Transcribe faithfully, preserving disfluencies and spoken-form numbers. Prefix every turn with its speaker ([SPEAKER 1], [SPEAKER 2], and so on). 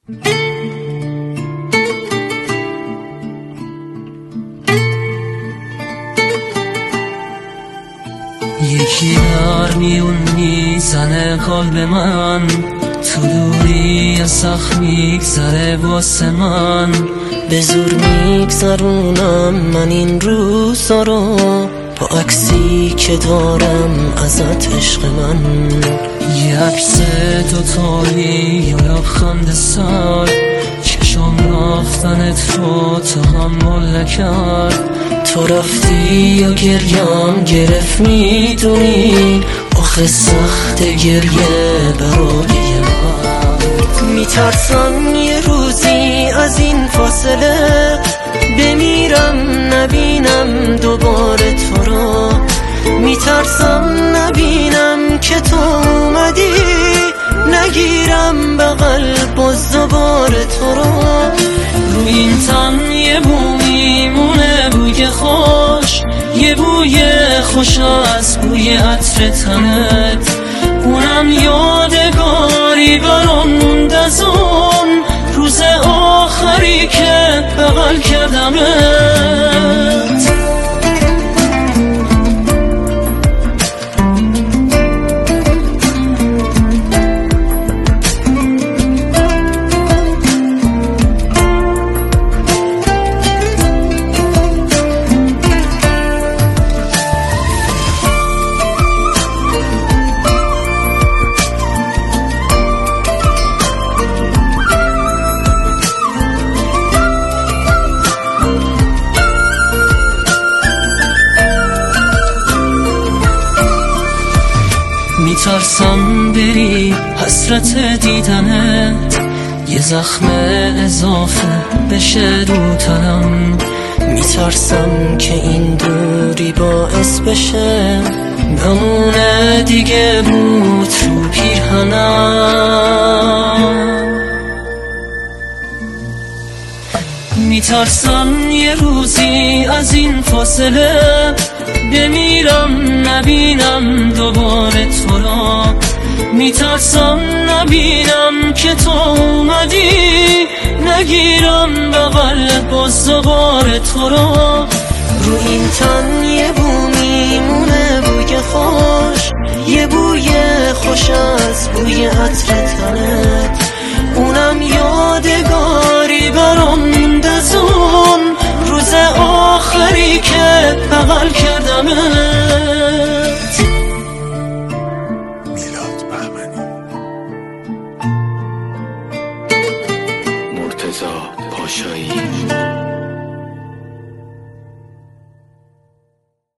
[SPEAKER 1] یکی در میون میزنه قلب من، تو دوری از سخت میگذره واسه من.
[SPEAKER 2] به زور میگذرونم من این روزا رو، با عکسی که دارم ازت عشق من.
[SPEAKER 1] یه عکس دوتایی یا لبخند سر، چشم رفتنت رو تحمل نکرد.
[SPEAKER 2] تو رفتی یا گریم گرفت میدونی، آخه سخت گریه برای من. میترسم یه روزی از این فاصله بمیرم نبینم دوباره تو رو. میترسم نبینم که تو اومدی، نگیرم بغل باز دوباره تو رو.
[SPEAKER 1] رو این تن یه بو میمونه بوی خوش، یه بوی خوش از بوی عطر تنت. اونم یادگاری برام موند از اون روز آخری که بغل کردمت. میترسم بری حسرت دیدنت، یه زخم اضافه بشه رو تنم.
[SPEAKER 2] میترسم که این دوری باعث بشه نمونه دیگه بود رو پیرهنم.
[SPEAKER 1] میترسم یه روزی از این فاصله بمیرم نبینم دوباره تو را. میترسم نبینم که تو اومدی، نگیرم بغل باز دوباره تو را.
[SPEAKER 2] رو این تن یه بو میمونه بوی خوش، یه بوی خوش از بوی عطر تنت. اونم یادگاری برام موند از اون روز آخری که بغل کردمت.
[SPEAKER 3] میلاد بهمنی، مرتضی پاشایی.